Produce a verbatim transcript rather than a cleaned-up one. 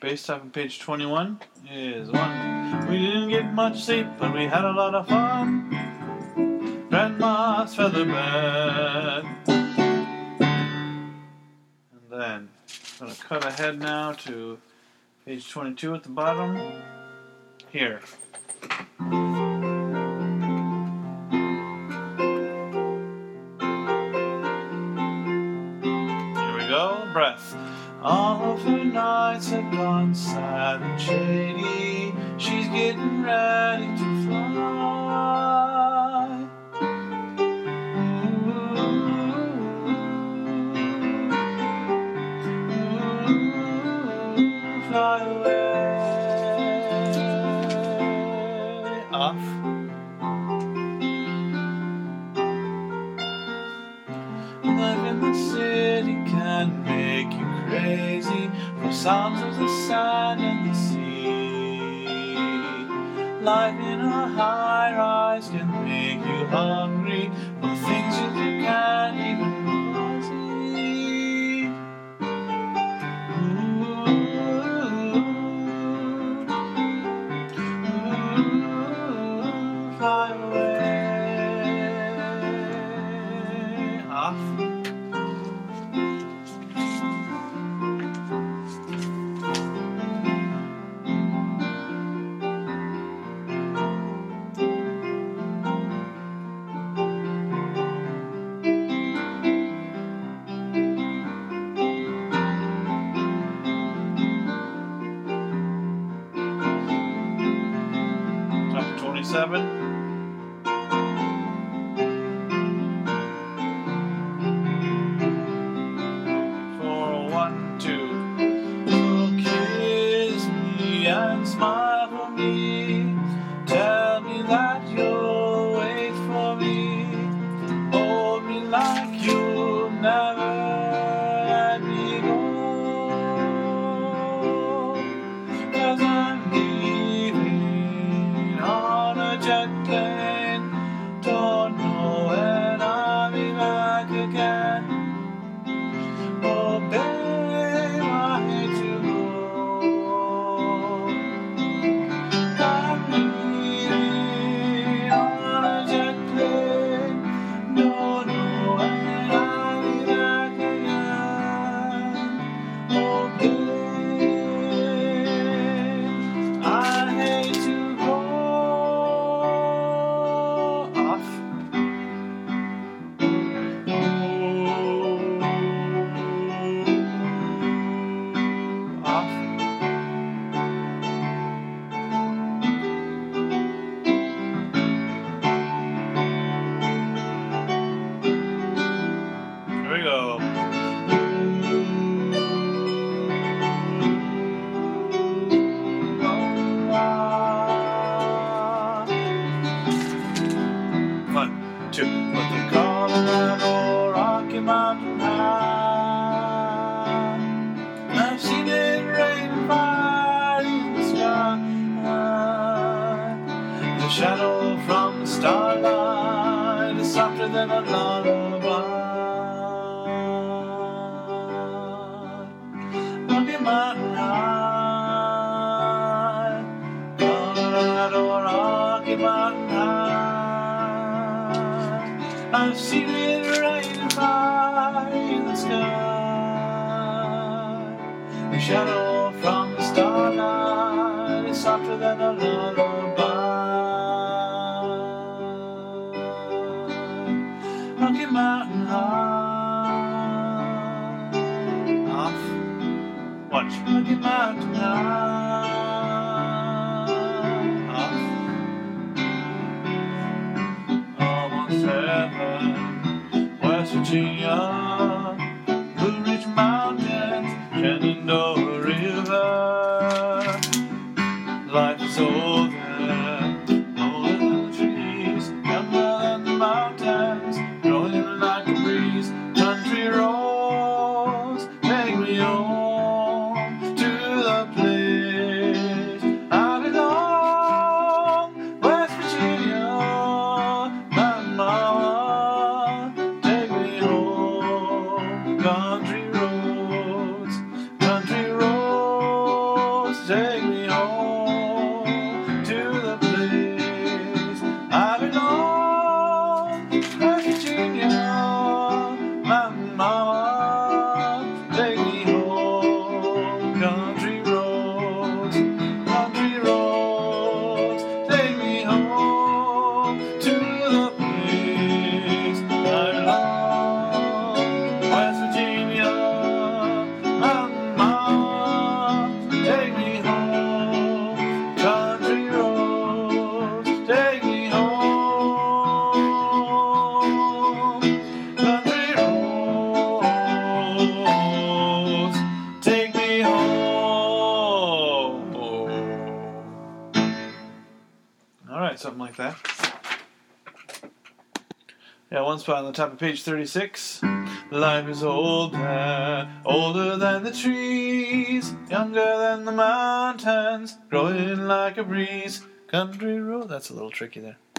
Base stuff on page twenty-one is one. We didn't get much sleep, but we had a lot of fun. Grandma's feather bed. And then I'm going to cut ahead now to page twenty-two at the bottom. Here. Here we go. Breath. All of her nights have gone sad and shady. She's getting ready to fly. Ooh, ooh, fly away. Off. Life in the city can make you crazy, from sounds of the sand and the sea. Life in a high-rise can make you hungry for things that you can't even see. Ooh, ooh, fly away. Off. twenty-seven. For one, two. Oh, kiss me and smile for me. Tell me that you'll wait for me. Hold me like you'll never let me go. 'Cause I'm leaving on a jet plane. Don't know when I'll be back again. Oh, babe, I hate to go. I'm leaving on a jet plane. Don't know when I'll be back again. Oh, babe, I hate to go. Off. Off. Here we go. One, two. What they call that old Rocky Mountain High. I've seen it rain and fire in the sky. The shadow from the starlight is softer than a lullaby. Rocky Mountain High, Colorado, Rocky Mountain High. I've seen it rain and fire in the sky. The shadow from the starlight is softer than a lullaby. Rocky Mountain High. Off. Watch. Rocky Mountain High. Off. Almost heaven. West Virginia. Blue Ridge Mountains. Shenandoah River. Life is older. Older than the trees. Younger than the mountains. Growing like a breeze. Country roads. Take me home to the place I belong. West Virginia, my mama, take me home. take me home to the place I belong. West Virginia, Mountain Mama, take me home. Country roads, country roads, take me home to the place I belong. West Virginia, Mountain Mama, take me home. Country roads, take me home. Country roads, take me home. All right, something like that. Yeah, one spot on the top of page thirty-six. Life is older, older than the trees, younger than the mountains, growing like a breeze. Country road. That's a little tricky there.